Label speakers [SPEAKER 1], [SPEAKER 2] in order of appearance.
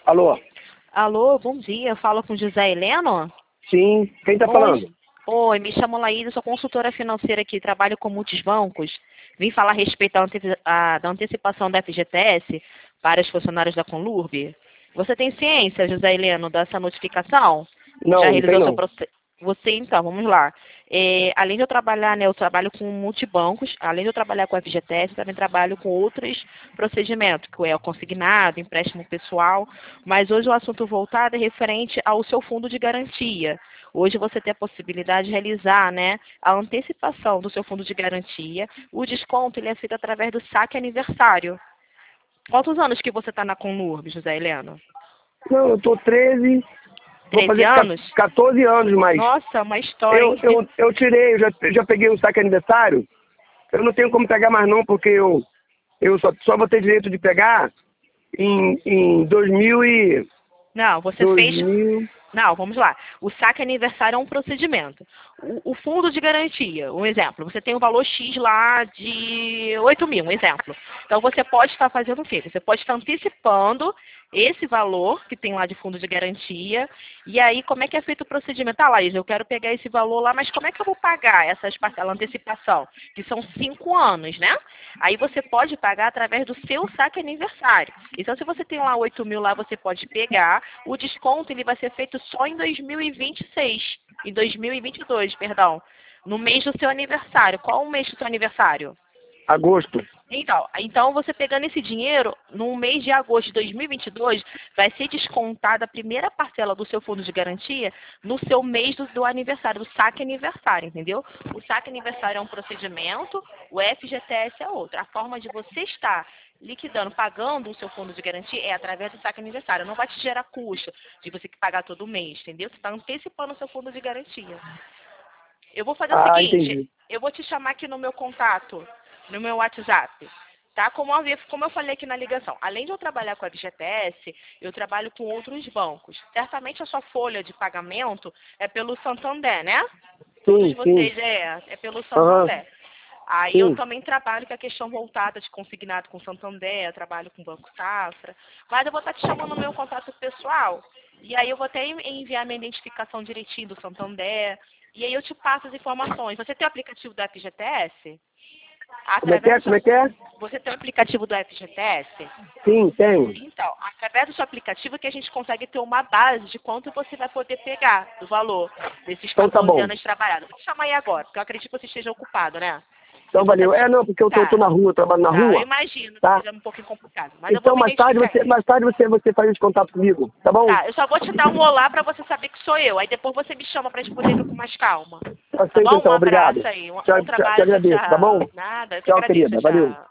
[SPEAKER 1] Alô?
[SPEAKER 2] Alô, bom dia. Eu falo com José Heleno?
[SPEAKER 1] Sim, quem está falando?
[SPEAKER 2] Oi, me chamo Laísa, sou consultora financeira aqui, trabalho com muitos bancos. Vim falar a respeito da antecipação da FGTS para os funcionários da Conlurb. Você tem ciência, José Heleno, dessa notificação?
[SPEAKER 1] Não,
[SPEAKER 2] Já
[SPEAKER 1] não tem
[SPEAKER 2] realizou seu
[SPEAKER 1] não.
[SPEAKER 2] processo? Você, então, vamos lá. Além de eu trabalhar, né, eu trabalho com multibancos, além de eu trabalhar com a FGTS, eu também trabalho com outros procedimentos, que é o consignado, empréstimo pessoal, mas hoje o assunto voltado é referente ao seu fundo de garantia. Hoje você tem a possibilidade de realizar, né, a antecipação do seu fundo de garantia. O desconto ele é feito através do saque aniversário. Quantos anos que você está na Conlurb, José Heleno?
[SPEAKER 1] Não, eu tô 13, vou
[SPEAKER 2] 13
[SPEAKER 1] fazer
[SPEAKER 2] anos?
[SPEAKER 1] 14 anos, mas
[SPEAKER 2] Nossa, uma história, hein?
[SPEAKER 1] eu tirei, eu já peguei um saque aniversário. Eu não tenho como pegar mais não, porque eu só vou ter direito de pegar em 2000 e...
[SPEAKER 2] Não, você fez.
[SPEAKER 1] 2000...
[SPEAKER 2] Não, vamos lá. O saque aniversário é um procedimento. O fundo de garantia, um exemplo, você tem um valor X lá de 8 mil, um exemplo. Então você pode estar fazendo o quê? Você pode estar antecipando esse valor que tem lá de fundo de garantia. E aí, como é que é feito o procedimento? Ah, Laís, eu quero pegar esse valor lá, mas como é que eu vou pagar essas parcelas, antecipação? Que são 5 anos, né? Aí você pode pagar através do seu saque aniversário. Então, se você tem lá 8 mil lá, você pode pegar. O desconto ele vai ser feito só em 2026. Em 2022, perdão. No mês do seu aniversário. Qual o mês do seu aniversário?
[SPEAKER 1] Agosto.
[SPEAKER 2] Então, você pegando esse dinheiro, no mês de agosto de 2022, vai ser descontada a primeira parcela do seu fundo de garantia no seu mês do aniversário, do saque aniversário, entendeu? O saque aniversário é um procedimento, o FGTS é outro. A forma de você estar liquidando, pagando o seu fundo de garantia é através do saque aniversário. Não vai te gerar custo de você que pagar todo mês, entendeu? Você está antecipando o seu fundo de garantia. Eu vou fazer o
[SPEAKER 1] Ah,
[SPEAKER 2] seguinte,
[SPEAKER 1] entendi.
[SPEAKER 2] eu vou te chamar aqui no meu contato, no meu WhatsApp, tá? Como eu falei aqui na ligação, além de eu trabalhar com a FGTS, eu trabalho com outros bancos. Certamente a sua folha de pagamento é pelo Santander, né? Todos
[SPEAKER 1] Sim, sim.
[SPEAKER 2] vocês é pelo
[SPEAKER 1] Aham,
[SPEAKER 2] Santander. Aí eu
[SPEAKER 1] sim.
[SPEAKER 2] também trabalho com a questão voltada de consignado com Santander, eu trabalho com Banco Safra, mas eu vou estar te chamando no meu contato pessoal. E aí eu vou até enviar minha identificação direitinho do Santander. E aí eu te passo as informações. Você tem o aplicativo do FGTS?
[SPEAKER 1] Como é que
[SPEAKER 2] Através
[SPEAKER 1] é?
[SPEAKER 2] do
[SPEAKER 1] Como
[SPEAKER 2] seu...
[SPEAKER 1] é que é?
[SPEAKER 2] Você tem o aplicativo do FGTS?
[SPEAKER 1] Sim, tenho.
[SPEAKER 2] Então, através do seu aplicativo que a gente consegue ter uma base de quanto você vai poder pegar do valor desses
[SPEAKER 1] Então tá
[SPEAKER 2] 14
[SPEAKER 1] bom.
[SPEAKER 2] anos trabalhados. Vou te chamar aí agora, porque eu acredito que você esteja ocupado, né?
[SPEAKER 1] Então
[SPEAKER 2] Eu vou estar
[SPEAKER 1] valeu.
[SPEAKER 2] te...
[SPEAKER 1] É, não, porque eu tô
[SPEAKER 2] Tá,
[SPEAKER 1] na rua, eu trabalho na
[SPEAKER 2] tá, eu
[SPEAKER 1] rua,
[SPEAKER 2] imagino que
[SPEAKER 1] tá?
[SPEAKER 2] seja um pouquinho complicado, mas eu vou
[SPEAKER 1] Então
[SPEAKER 2] me identificar aí.
[SPEAKER 1] mais tarde você faz esse contato comigo, tá bom?
[SPEAKER 2] Tá, eu só vou te dar um olá pra você saber que sou eu. Aí depois você me chama pra gente poder ver com mais calma.
[SPEAKER 1] Tá
[SPEAKER 2] Tá
[SPEAKER 1] certo
[SPEAKER 2] bom? Um
[SPEAKER 1] então, obrigado.
[SPEAKER 2] abraço aí. Um
[SPEAKER 1] Te
[SPEAKER 2] bom
[SPEAKER 1] te
[SPEAKER 2] trabalho. Tchau,
[SPEAKER 1] agradeço, tá bom?
[SPEAKER 2] tchau. Nada, eu que
[SPEAKER 1] Tchau,
[SPEAKER 2] agradeço.
[SPEAKER 1] querida. Valeu.
[SPEAKER 2] Tchau.